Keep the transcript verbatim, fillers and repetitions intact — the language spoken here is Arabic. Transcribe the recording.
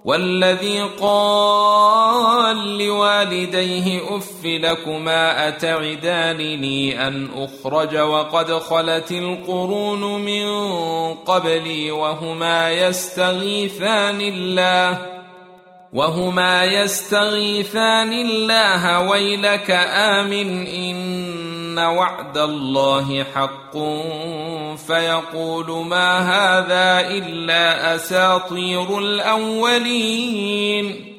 والذي قال لوالديه أف لكما أتعدانني أن أخرج وقد خلت القرون من قبلي وهما يستغيثان الله وهما يستغيثان الله ويلك آمن إن وعد الله حق فيقول ما هذا إلا أساطير الأولين